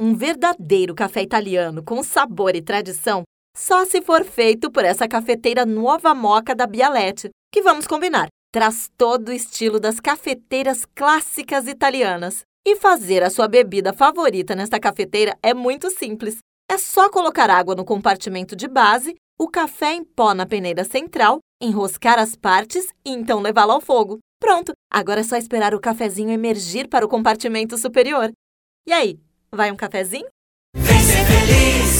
Um verdadeiro café italiano com sabor e tradição só se for feito por essa cafeteira Nuova Moka da Bialetti, que vamos combinar, traz todo o estilo das cafeteiras clássicas italianas. E fazer a sua bebida favorita nesta cafeteira é muito simples. É só colocar água no compartimento de base, o café em pó na peneira central, enroscar as partes e então levá-lo ao fogo. Pronto, agora é só esperar o cafezinho emergir para o compartimento superior. E aí, vai um cafezinho? Vem ser feliz!